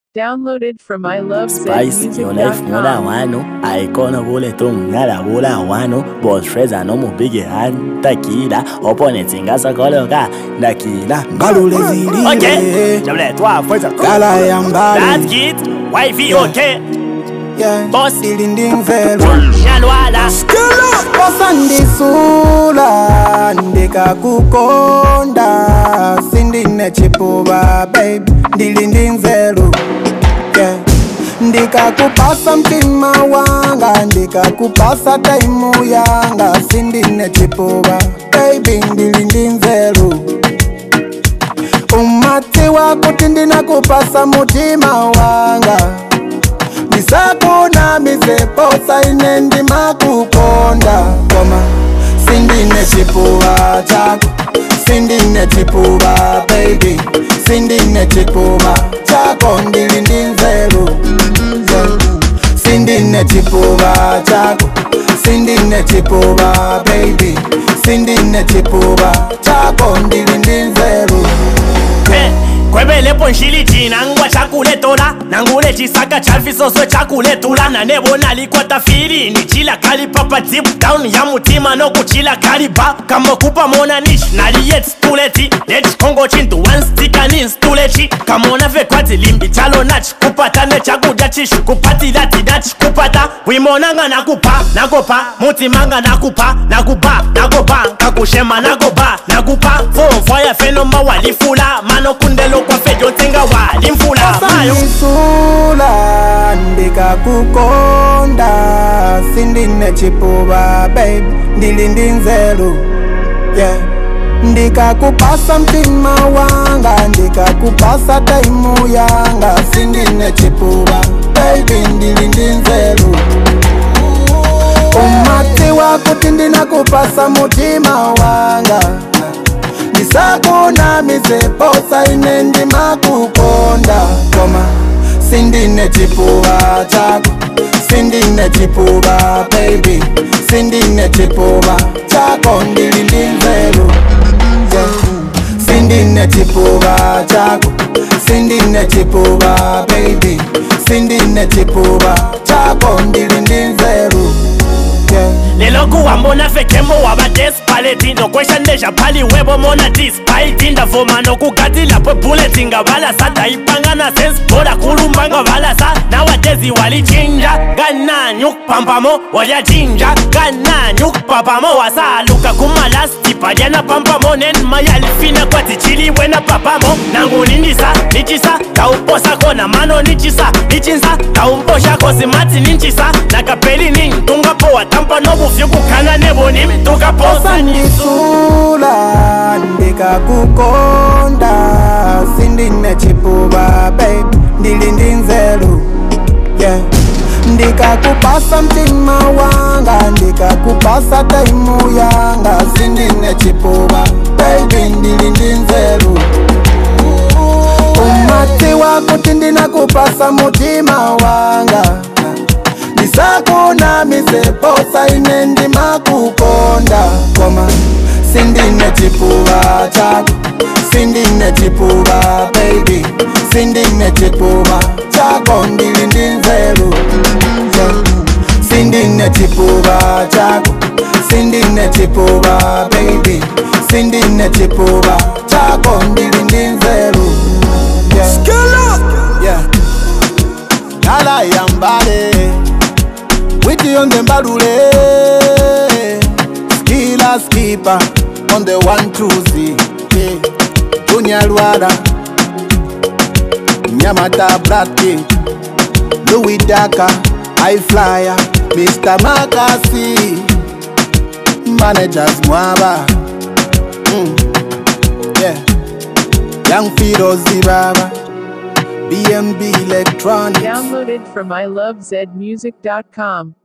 Downloaded from Spice, your life mola wano. Icona gule tum nala bula wano. Boss Freza no mu big hand. Takida, opponent ingasa koloka. Nakila, balule zili. Okay, jable toi Freza. Kala yambali. That's it. Wifey okay. Yeah. Boss Dilinding velo. Nyalwala. Bossa ndisula ndika kukonda sindine chipuba babe dilinding velo. Yeah. Ndika kupasa mtima wanga ndika kupasa taimu yanga sindine chipuba baby dilinding velo. Umati wako tindina kupasa mutima wanga nisakuna miseposa inendi makukonda koma sindine chipuba chako sindine chipuba baby sindine chipuba chako ndilindinzelu sindine chipuba chako sindine chipuba baby sindine chipuba chako ndilindinzelu kwebele ponshili jina ngwa chakule tola nangule chisaka chafisoso chakule tula nanebona likwata fili ni chila kali papa deep down ya mutima no kuchila kaliba kama kupa mona nish naliyet stuleti let's kongo chintu one stick and in stuleti kama unave kwati limbi chalo nach kupata ne chakuja chishu kupati lati nach kupata wimonanga nakupa nakopa mutimanga nakupa kakushema nagoba nakupa fire fenoma walifula mano kundelo kwa fejo tenga walimfula mayo nisula ndika kukonda sindine chipuba babe ndilindinzelu yeah. Ndika kupasa mtima wanga ndika kupasa taimu yanga sindine chipuba baby ndilindinzelu umati wako tindina kupasa mutima wanga nisakuna miseposa inendi makukonda koma sindine chipuba chako sindine chipuba baby sindine chipuba chako ndilindinzelu sindine chipuba chako sindine chipuba baby sindine chipuba chako ndilindinzelu lelo kuwambona fekemo wabadespaleti nokwesha ndeja pali webo mona dispaiti ndavoma nokugati lapwe buleti ngabala sa taipangana sense boda kulumba ngabala sa nawadezi walichinja gananyuk pampamo walyachinja gananyuk papamo wasaluka kumalasti palyana pampamo nen mayalifina kwati chili wena papamo nangulindisa nichisa kauposa kona mano nichisa nichinsa kaumposha kosimati ninchisa nakapeli nintunga poa tampa nobu fyukukana nebo nimituka posa nisula ndika kukonda sindine chipuba babe ndilindinzelu yeah. Ndika kupasa mtima wanga ndika kupasa taimu yanga sindine chipuba baby ndilindinzelu umati wako tindina kupasa mutima wanga nisakuna miseposa inendi makukonda koma sindine chipuba chako sindine chipuba baby sindine chipuba chako ndilindinzelu sindine chipuba chako sindine chipuba baby sindine chipuba chako ndilindinzelu yeah. Nala yambale Witty on the badule Skilla skipper on the 1-2-Z Junior Luada Nyamata Black King Louis Daka High Flyer Mr. Makasi Managers Mwaba yeah. Young Fido Zibaba BMB Electronics Downloaded from ilovezmusic.com.